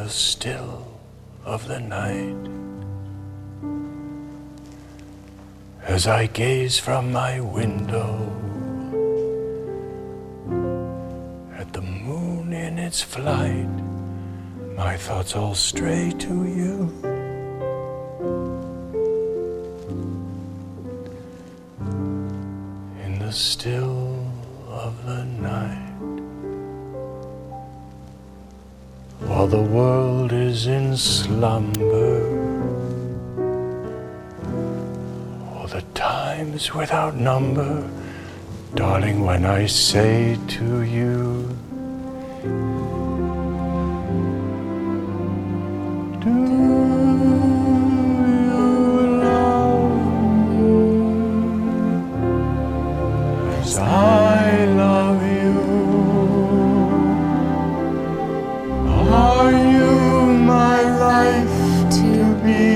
the still of the night, as I gaze from my window at the moon in its flight, my thoughts all stray to you. In the still of the night, while the world is in slumber, all the times without number, darling, when I say to you, do you love me as I love you? Are you my life to be,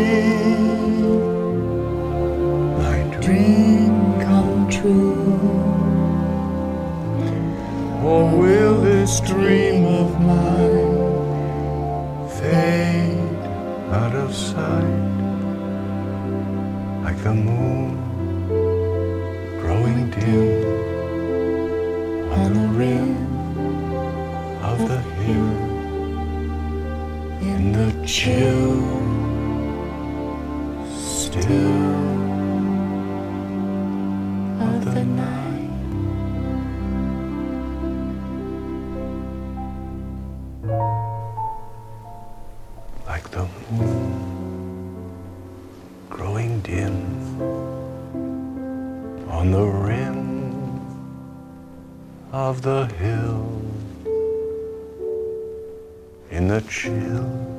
my dream come true? Or will this dream of mine fade out of sight, like the moon growing dim on the rim of the hill, in the chill, still of the night. Like the moon growing dim on the rim of the hill, in the chill